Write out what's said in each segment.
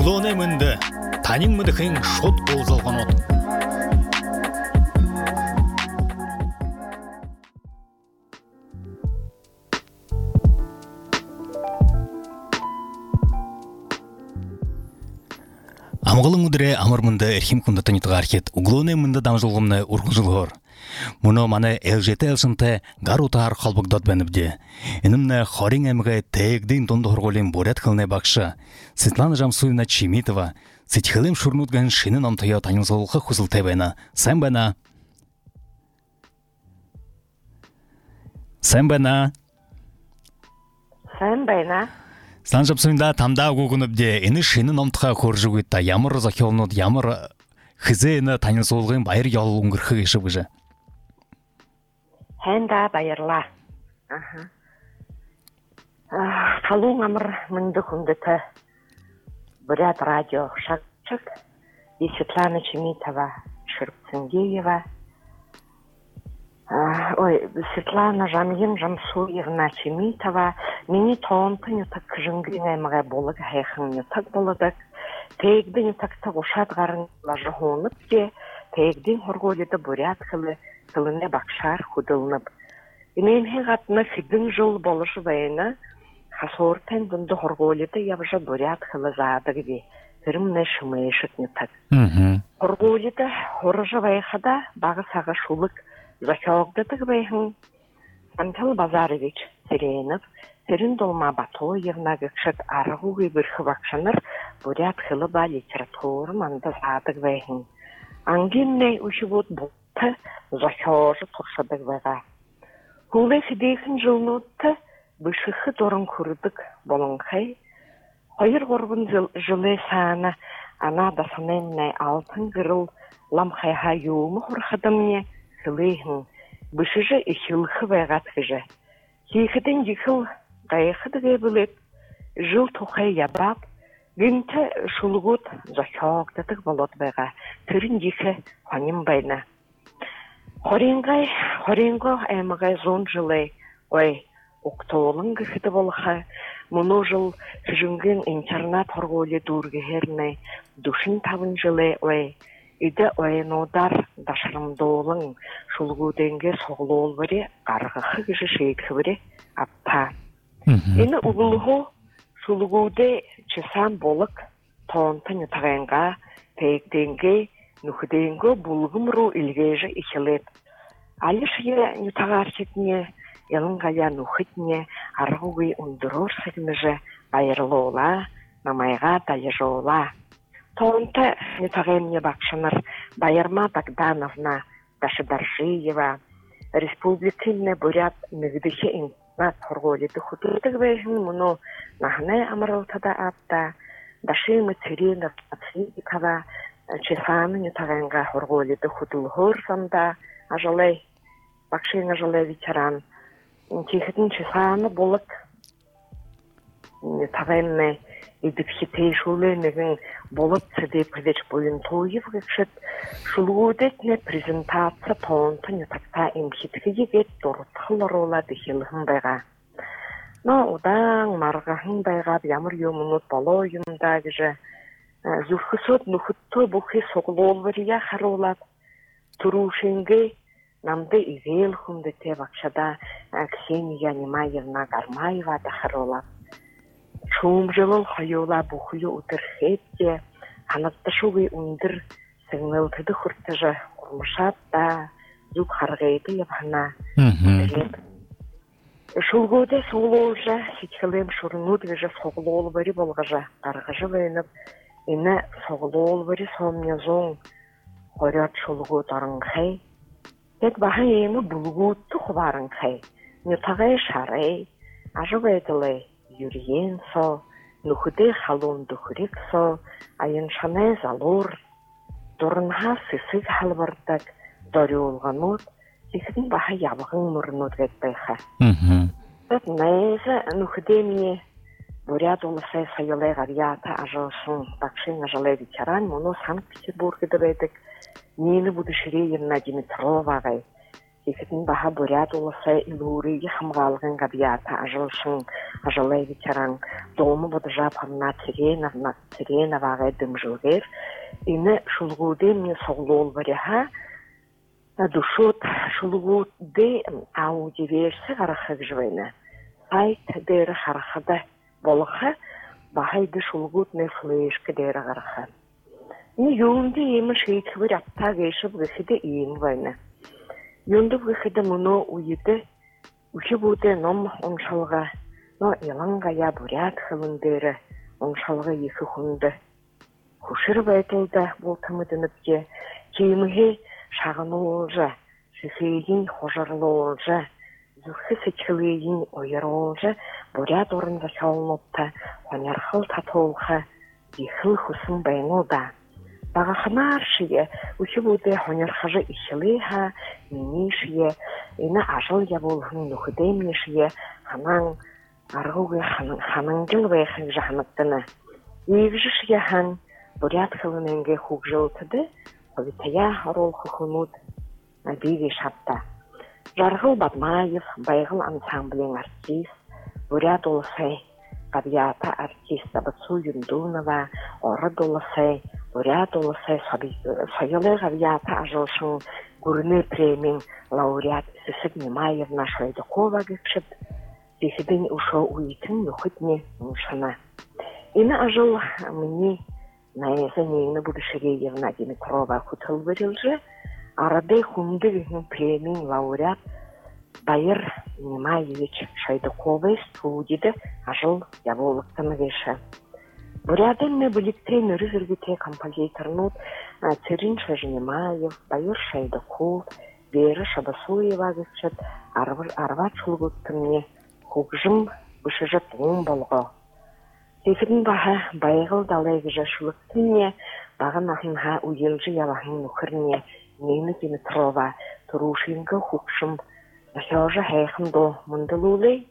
Углооны мөнд танин мөдхийн шууд уулзалгонууд. Амгалан өдрөө амар мөнд эрхэм хүндэт нутгаархэд углооны мөнд дамжуулгамны ургамжлохоор мөнөө манай ЛЖТ элсэнтэй гар утаар холбогдоод байна бдэ. Энэ нь Хорин аймгийн Тээгдийн дунд хоргуулийн Бурят хэлний багш Светлана Жамсуевна Чимитова сэтгэлийн шүрнүүдгэн шинэ ном тоёо танилцуулах хүсэлтэй байна. Сайн байна. Сайн байна. Сайн байна. Санжапсуйнда тамдаа гүгнөбдэ энэ шинэ номтхай хөржүгэд ямар зохиолнууд ямар хизээн танилцуулгын баяр ёол өнгөрөх гэж байна. Хэнда баярлаа. Халуун амар мөндө хүндэт Бурят радио шагчаг и Светлана Чимитова Шерпценгеева. Светлана Жамсуевна Чимитова миний тоонтын ютаг жингийн аймага болог хайхан ютаг болодог. Тээгдийн ютагтаг ушаад гарan лажхуунып те Тээгдийн хоргуулиуд Бурят хэлний багшаар хөдөлнөв. Энэний гадна хэдэн жил болж байна. Хасууртын дунд хоргуулиуд явж Бурят хэл заадаг би. Тэрмнэ шмэшэт нутаг. Хоргуулиуд хорж байхада бага сага шулуг зохиогддог байхан Антал Базарович Теренов Тэрэн долма Батуевна гэгшэд аргуугийн бэрх багшнаар Бурят хэл ба литератур мандас заадаг байхан. Ангинны ушигууд бутта зохиож туршдаг байгаа. Хүлээх дэхэн жилнуудтай бишгэх дуран хүрдэг болонхай 2-3 жилийн саана анадасанны алтан гэрэл ламхай хаюум хурхадамны хэлэхэн бишж ихлэх байгаад гэж. Хийхдэн жихэл гайхад гэвэл жил тухай ябаад гинт шулгууд зохиогддог болоод байгаа. Тэрэн жихэ хоним байна. Хоринго аймагай зонжлээ октоолон гэхэд болох мөнөжл жингийн интернет хоргуулийн дүүргэхэрнэ 45 жилээ иде нуудар дашрамдуулан шулгуудэнгээ соглуулбари гаргах гэж шийдэхвэрэ апта. Энэ углуу шулгуудэ чисан болог тоонтын таганга Тээгдэнгээ нүхдэнгээ булгам руу илгээж ихлээд алишья нутагаарчдны ялангая нүхэдний аргуугийн өндөрөөр сагнаж баярлуулаа намайга даяжуулаа. Тоонта нутагаарны багшнаар Баярма Богдановна Дашдаршиева Республикийн Бурят нэгдэх интернет хоргуулиуд хөдөлдөг байсан мөнөө нахны амралтада апта Дашим Теренов Ацикава Чесаны нутаганга хоргуулиуд хөдөлгөөр санда ажлаа багшийн ажлаа ветеран Тихэдэн Чесаны булаг нутаганны эдгэхтэй шүлээ нэгэн булаг цэдэ прэдэж буян тууев гэхэд шүлгүүдэт нэ презентац тоонтын нутагта имхитхэгээд дуртахлруулаад ихэлхэн байгаа. Но удаан маргахан байгаад ямар юмнууд болоо юм да гэж зүрхсөд нөхөдтөө бүхий суглуулварья харуулаад түрүүшингээ намдэ ивэл хүндэтэй багшада Ксения Немаевна Гармаева харуулаад шүүмжлэл хоёулаа бүхий өдөрхөөд ханагдшуугийн өндөр сигнал төдөх хүртэж урмшаад да зүг харгаад явна. Шулгуудэ суулжа сэтгэлийн шүрнүүд гэж соглуулбари болгож гаргаж байна. Энэ соглуулбари сомнязон хорят шулгууд оранхай. Тэд бахан юм булгууд тухваранхай. Нутагай шарай ажуугадлаа юрien со нүхдэ халуун дөхриксо аян шанай залуур дурнхаа сэсэг халбардаг дориулганууд ихэн баха явган мөрнүүд гэж байха. Тэд найса нүхдэний Бурят улсай соёлын гарьяата ажуулсан багшийн ажлаа ветеран мөнөө Санкт-Петербургт байдаг Нина Будышевна Димитровага Текетін баха бурят олысы илуриги хамгалгын габията ажылшын, ажылай ветеран, дому бодыжа парна Циренова дымжылгер, ины шулгуды мне соглол варяха, душут шулгуды аудиверсі ғарақық жывайны. Айт дәрі қарақыда болыға, бахайды шулгуд не флешкі дәрі ғарақы. Ины юнды емі шейткі бір апта гейшіп ғысыды ең вайны. Юнды ғысыды мұны уйды, үші бұды ном оңшалға, но иланға я бурят қылындары, оңшалға екі хүнді. Хушыр байтылды болтымыдыныпте, кейміге шағын олжа, шықейін қожарлы олжа, зүхі сечілейін ойыр олжа, бурят орынға шалынытта, қонярқыл татолға, ехіл хүсін байнылда. Бағақынар шие, үші бұды қонярқажы ішілейха, мені шие, ені ажыл я болғын нүхідемне шие, ханан арғуғы ханангыл байқын жағыныптыны. Егжі шие хан, бурят қылыненге хук жылтыды, Витая орол хухунут биги шапта. Жаргыл Бадмаев, байгыл ансамблен артист, бурят олысай, габията артист Абацу Юндунова, орыд олысай, бурят олысай, сойлы габията ажылшын гурны премин лауреат Сысык Немаевна Шайдакова гекшіп, бекідін ушо уйтін нүхітне ұншана. Ины ажыл мені Наеза нейны будышыге Евна Димитрова кутыл вырылжы, арады хунды премин лауреат Байыр Немаевич Шайдаковой студиды ажыл яболықтыны веші. Бурядынны бүліктен үрі-үргіте композиторнут Цирин Немаев, Байыр Шайдаков, Бері Шабасуева гүкшіт арва чулгыттымне хугжым бүшіжіт оң болғы. Текетін баға байғыл далайғы жашылықтыне, бағын ақынға уелжі ялағын нүкірне, нейні Димитрова, тұрушинғы хұқшым, нахяжы хайқымды мұндылулай,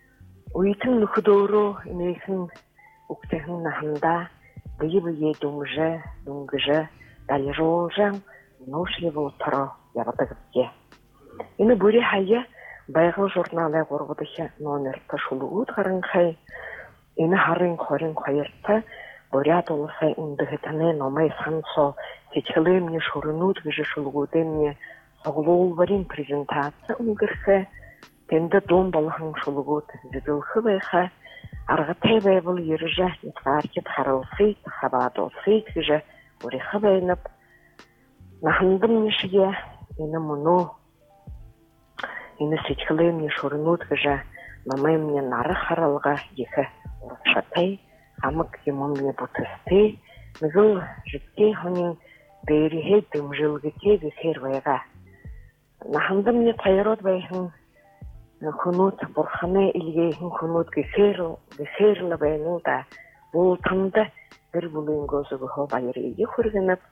уйтын нүкідору, инейхін ұқтығын нахында, бейі-бейі дүңгіжі, далежі олжан, ношли бұл тұры ябатығыпке. Ины бүре хайы байғыл журналай ғорғыдығы номер ташулы ұтқарын қай, Ины харын хорин қойырты, бурят олысай ұндығытаны номай сансо, сечілі мне шурынут гыжы шулгуды мне соғылуыл варин презентация ұңгырхы, тенді дом балығын шулгуд зіділхы байха, арғытай байбыл еріжі нетқаркет харылсый, хабадылсый гыжы бурихы байнып, нахындым нешіге, ины мұну, ины сечілі мне шурынут гыжы, номай мне нары харылға егі, Шатай, амык емон мне бұтысты, мүгіл жітке хонин бәріге дымжылгіте гісер байға. Нахынды мне тайрот байхын күнут, бұрханы илгейхін күнут гісерлі байну да, бұл таңды бір бұлын көзі ғо байыр егі хүргініп,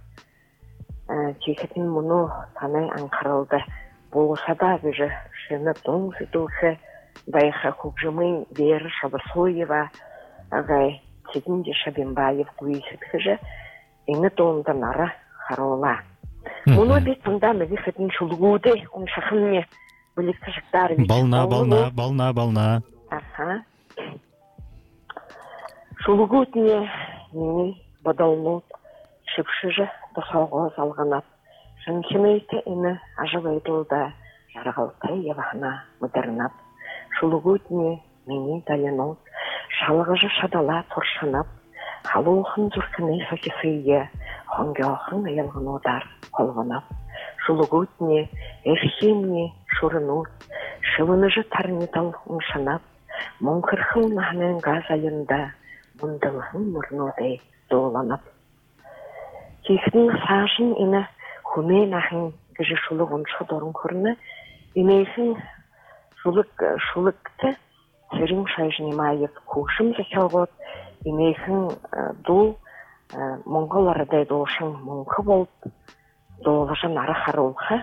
чекетін мұны танай аңқарылды, болса да бүжі шыны доң зіділхі, байха хукжымын Вера Шабасуева, агай Тегинде Шабимбаев күйсіткіжі, еңі доңды нары харола. Мұны бет тыңда мүгі фетін шулгуды, он шақынне бүлікті жықтары. Бална. Аха. Шулгудне нені бадалнут, шыпшыжы дұсауға залғанат. Шынкемейті іні ажывайдылда, жарғалтай евахна мұдырнат. Шулгудне мені далинот, шалғыжы шадала торшанап, халуғын зүркіні сокесые, хонгеохын елғын одар қолғанап. Шулгудне, эфхимне шурынут, шылыныжы тарнитал ұншанап, мұңқырхын нахмен газ айында, мұндылғын мұрнодай дооланап. Кехдің сажын іні хумен ахын гіжі шулық ұншы дорын көріні, инейсін шулыкты Цирин Немаев хушым захелгот, инейхін дол монголарыдай долшын мұңқы болып, долғыжын ары харулқы.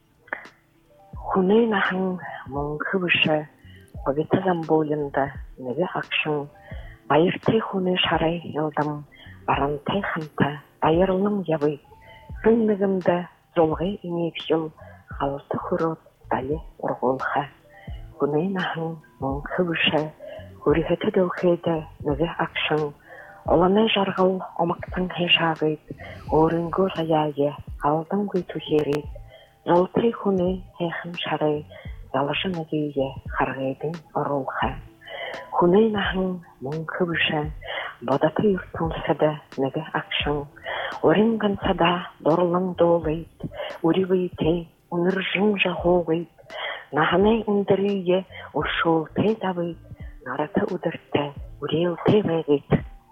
Хуней нахын мұңқы бүші, қобеті замболында, неге ақшын, байыртай хуны шарай елдім, барантай ханта, байырлым явы, күннігімді золғай инейпшіл, қалты құрот, дали ургуулха. Хүнээ нахан мөн хөвшө хүрхэтэд өвхөдө нэгэ акшн олонны жаргал омагтан хашаагыг өөрөнгөө хаяае алдангүй түхээрээ золтой хүнээ хайхан шарай залшин нэгээ харгайдын оруулха. Хүнээ нахан мөн хөвшө бодотой ертөнцөд нэгэ акшн өрин ганцада дорлон доолайд үрivэйтэй үнэржин жахуугайд наханы өндөрие өршөөлтэй давайд нарата өдөртэй үрээлтэй байгаад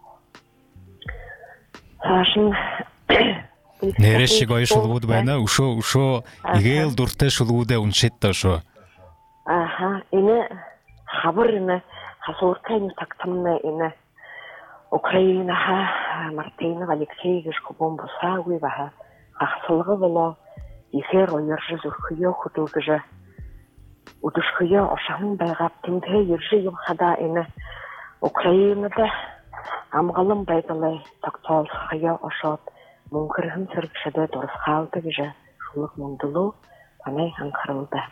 цаашин нэрэ шиг гоё шулгууд байна. Өшөө игээл дуртай шулгуудаа уншээд таа шүү. Энэ хабарна хасууртай тагтамна энэ Украина Мартина Алексеевич Кубон босаагүй баха хасалга болоо ихэр уярж зөрхөё хөдөлгөж өдөшхөё ошахан байгаа тэнтэй ершиг юм хада энэ Украинад амгалан байдлаа тогтоолхоё ошоод мөнхөрхөн сэргшдэ дурсгаалдаг гэж шулг мөндлөө танай анхааралда.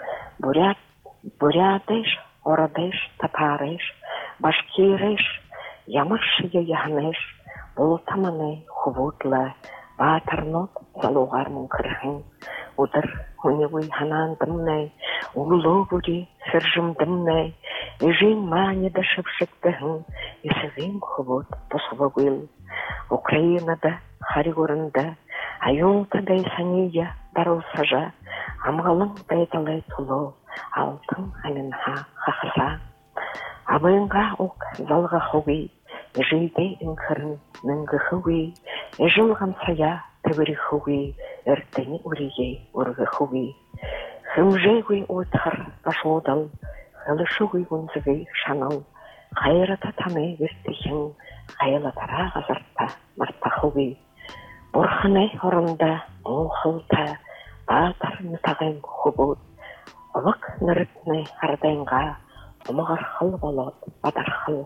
Бурятыш, Орадыш, Татарыш, Башкирыш ямар шиг яхнеш болтаманы хөвөдлө баатарнууд залуугаар мөнхөрхөн өдөр хүнийгүй ханаандамнай өглөөгүри сэржимдамнай эжин мааньда шившигдэн эсвэн хөвөд босгоггүй Украинада харигуранда аюултай сания даруусажа амгалан байдлаа тулоо алтан анинха хахаса абынга ук залга хоги ежидэ инхэрн нэнгэ хоги ежулган сая тэвэри хоги эртэни үрийе өргө хоги хэмжээгүй утхар башуудал хэлшүүгүй гүнзгий шанал хайрата тамэ вэртихэн хаяла тараагасарта марта хоги бурхны хоронда оохолта баатар нутагын хобод овок нэртний хардэнга омогархал болоод бадархал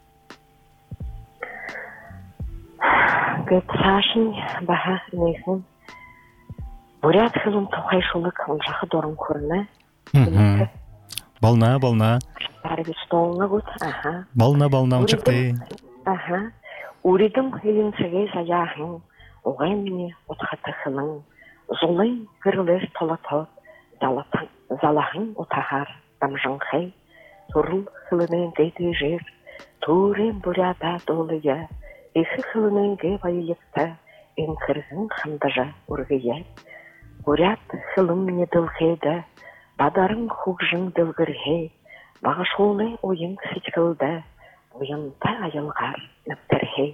гэтхашин баха нэхэн бурят хэлэн тухай шулэг уншахад орон хүрнэ. Болно. Арвистолнагут Болно уншигтэй. Үридэн хэлэн цагээ саяхан угаймны утхатахлан зулын гэрлэр толотоо залахан утахаар дамжанхай турл хэлэн дэтэжэр төрийн бурята дуулая их хэлэн гэ баялта инхэрхэн хандажа үргэе бурят хэлэн нэдэлхэдэ бадаран хугжин дэлгэрхэ багашуулын уян сэтгэлдэ уянтай аялгаар нэвтэрхэ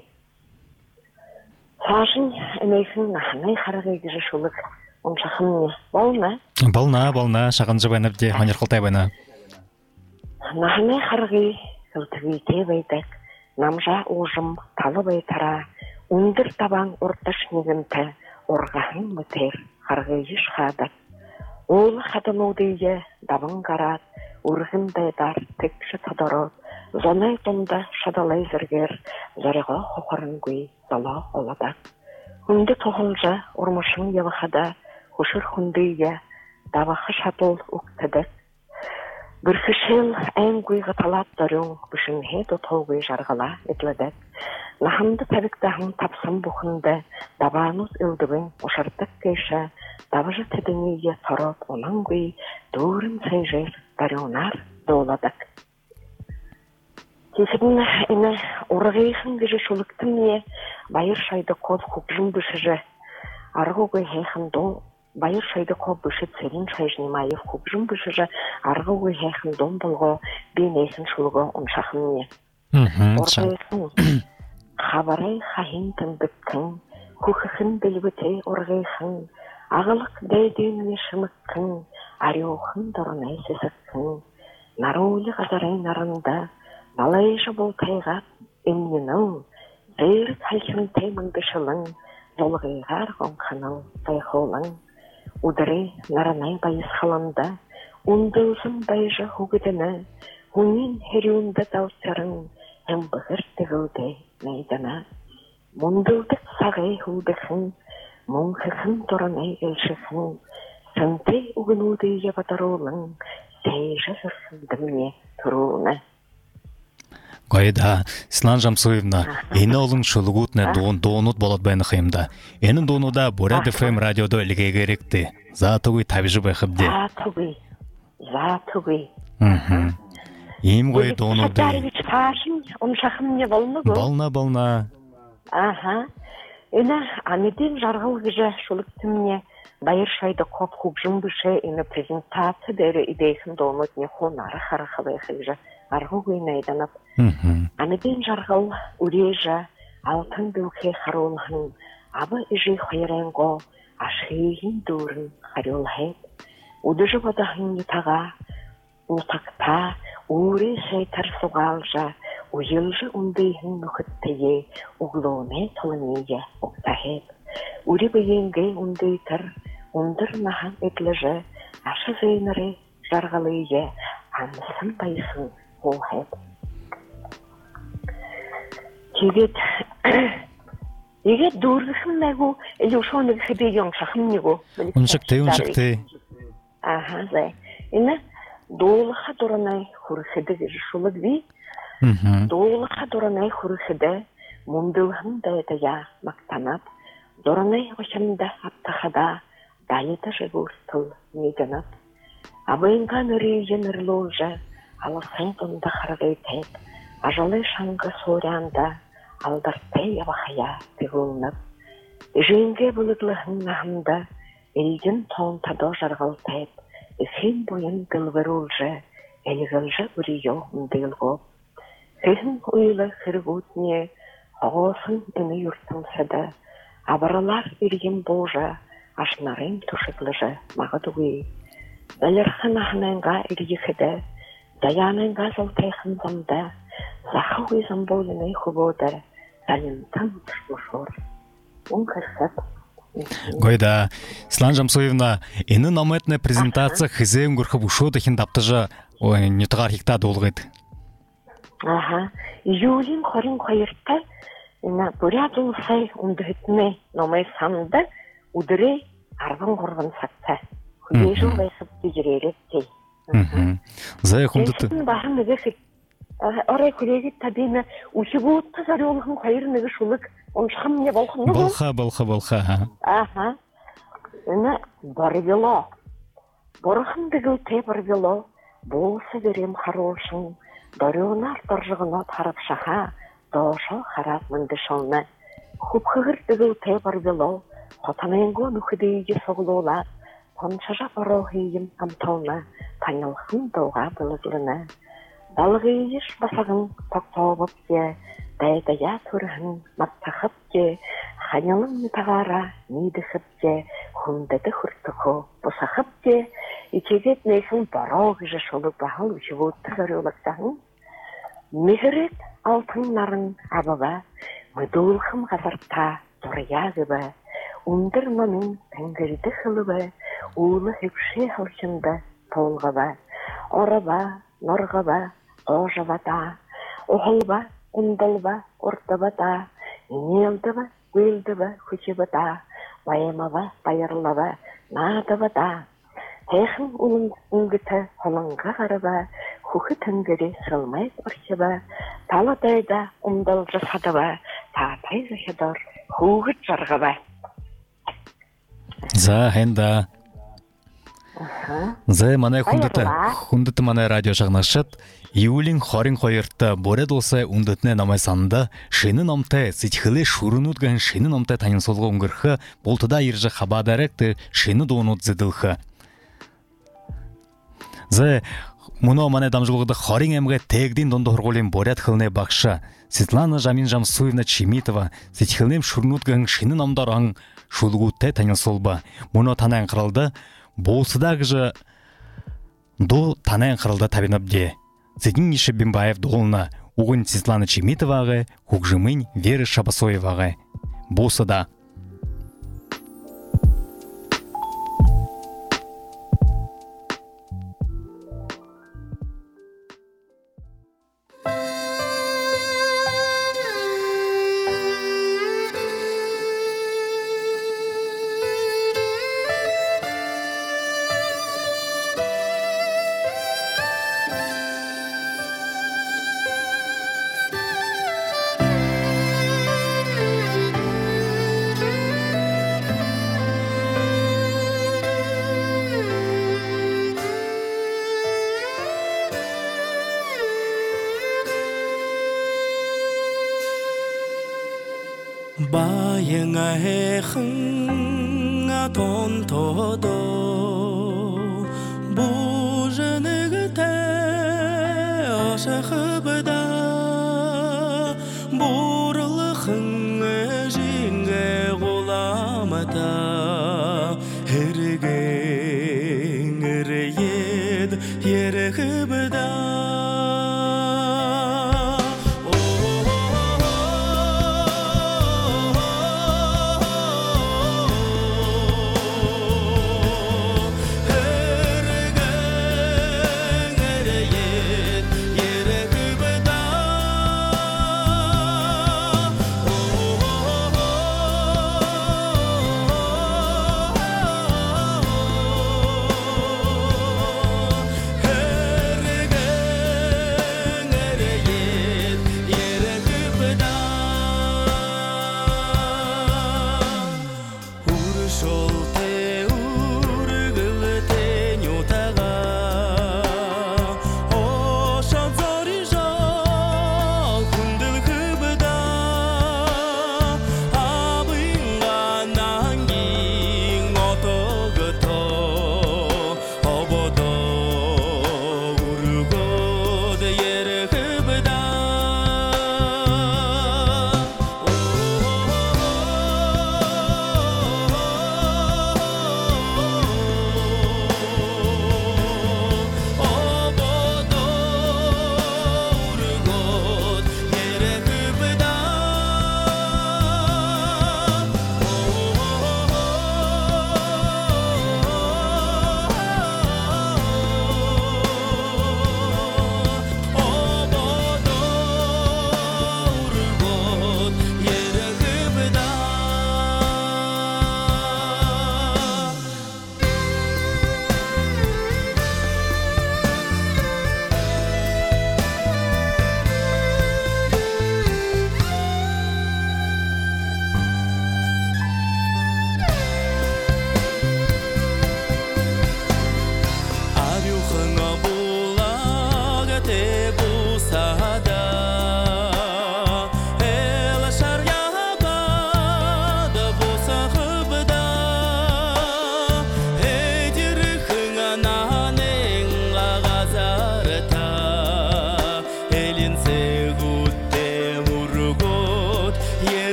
цаашин энэхэн нахны харгыг гэж шулэг уншахан болно шаганж байна дэ хонирхолтой байна. Нахны харгыг хөлтгийтэй байдаг намжаа уужим талы байтараа өндөр таван урдаш нэгэнтэй ургахан мэтэр харгыг шхадаг уул хатануудые даван гараад өргөн байдар тэгш тодороо зонай тунда шадалай зэрэгэр зориго хохоронгүй долоо олодаг хүндэт тохолжа урмашин явахада хөшөр хүндийе давах шатул өгтөдөг бүрхэшэл аймгүй гаталаад дөрөв бишин хэд утгаагүй жаргалаа эдлэдэг нахамд тавигдахан тавсан бүхэндэ даваанус элдвэн ушардаг гэшэ давж тэднийг сороод унангүй дүүрэн цэжэр дарионар дууладаг Тэсгэн энэ ургийнхан гэж шүлгтэн баяр шайдаг код хөгжим бишрэ аргуугүй хайхан дуу баяр шайдаг код бишэд сэрэн шайжны маяр хөгжим бишрэ аргуугүй хайхан дуу болгоо би нээсэн шүлгөө уншахан хабарай хахин тэмдэгтэн хөхөн бэлбэтэ ургийнхан агалах дэдийн шимэгтэн ариухан дорнай сэсэгтэн наруули газарын наранда Малайша бол тайгаад эмнэнэн зэр талхинтэй мангашилан зулгыгаар гонханал сайхолан өдрэй наранай баясхаланда үндэлсэн баяжа хүгдэнэ хүнийн хэрүүндэ давсаран эмбэгэр тэгүүдэ найдана мундэлдэг сагай хүдэхэн мөнххэн дурнай элшхэн Сынты угнуды батаролың, сейжі сырсынды мне тұруны. Гайда, Светлана Жамсуевна, эне олың шылгутне доонут болот байны хыйымда. Энин доонуда Бурят ФМ радиодо илге керекти. Затугуй табижы байхыбде. Затугуй. Им гой доонуды. Садаревич пашын, он шахым не болны го? Болна. Эне анеден жарғыл гыжы шулыкты мне байыр шайды коп хубжым быше эне презентация дәрі идейхін доонут не хон арах байхы гыжы. Арғы гүйнайданып. Анеден жарғыл үрежі алтын бүлке харулхын абы ижи хайренго ашхейхин дурын харил хет. Удыжы бадахын нитаға утакта уре шейтар суғалжа уйылжы ундейхін нүхіттeye углоне толынеге уктахет. Уре бейенге ундейтар ундыр нахан етліжі ашы зейнірі жарғалые ансын байсын ол хет. Егет дургышын нәгу, әлі ұшауны ғыды яңшақын нәгу. Уншықты. Зай. Ині доғылыға дұрынай құрықыды ғышылық бей. Доғылыға дұрынай құрықыды мұндылғын дәйдая мақтанап, дұрынай ғышында аптақада дайыды жығырстыл неденап. Абайынға нүрейген үрлоғжа алысын тұнда қарғай тәйт, ажалы шаңғы сорянда алдартай абақая тығылынып. Жүйінге бұлыдлығын нағымда елген тоңтадо жарғал тәйт, үхен бойын гылвыр олжы, әлгілжі үрейо ұндылғып. Хүйін ұйлы қырғутне, оғысын үні юртын сәді, абыралар үрген болжа, ашнарым тұшықлыжы мағыдуы. Бәлірхін ағынанға үргіхіді, Dayanenga zoltayxın zamda, zaxı uyzam boyunay xuboda, zalimtan tutuşur. Он кырсат. Гойда, Светлана Жамсуевна, эни наметне презентация хызем гурхаб ушода хин таптыжа нетгар хикта долгыт. Июлин хорин койырта, на бурядын сай ундытны номай санды, удыры арван горван сакта. Хуйжу вайсып дижереректи. Зая хундыты. Бахан нэгэх орой күлегит табина ушигуутта зарёлхын хайыр нэгэ шулык оншхам не болхын ну. Болха. Эна барвело. Борхын дэгэл тэ барвело. Болса берем хорошын. Дарёнар торжыгына тарап шаха. Дошо харап мындышылны. Хупхыгыр дэгэл тэ барвело. Хотанэнго нүхэдэйге соглуулар. Пончажа борохийім амтална. Танылхын доға бұлыглына. Далғыйыш басағын тоқтауып ке, дайдая түрхін маттақып ке, ханялың тағара нейдіхіп ке, хүндеді хүртіқо бұсақып ке, икегет нейсін барау ғыжы шолы бағыл үшівотты ғырылықтағын. Мехірет алтынларын абыға, мүдулхым ғазарта дұрия ғыбы, ұндыр нанын тәңгірді қылыбы, улы хепше халшында толғыба, орыба, норғыба, ожывата, оғылба, ұндылба, ұртыбата, инелдіба, гөлдіба, хүчібата, байымыба, байырлыба, надыбата. Тәйхін ұлын үңгіті қолыңға қарыба, құқы түнгірі сылмай ұршыба, талы дайда ұмдыл жасадыба, татай зашыдар, құғыт жарғыба. За, хэнда. За, манай хундыты манай радио шағнашыт. Июлин хорин қойыртты боред олса ундытне намай санында шыны намтай сетхілі шурын ұтған шыны намтай танын солға ұңғырхы болтыда иржі хабадаректі шыны доғынут зіділхі. За, мұны манай дамжылғыды хорин әмге тегден донды хорғолен боред қылны бақша. Светлана Жамсуевна Чемитова сетхілнем шурын ұтған шыны намдаран шулғуттай танын солба. Мұны танайын қыралды болсыдағы жы до танайын қыралды табинабде. Зедин Ишебимбаев долна угын Светлана Чемитоваға, Хукжымын Вера Шабасоеваға. Болсыда. 바행아 해흥아 돈토도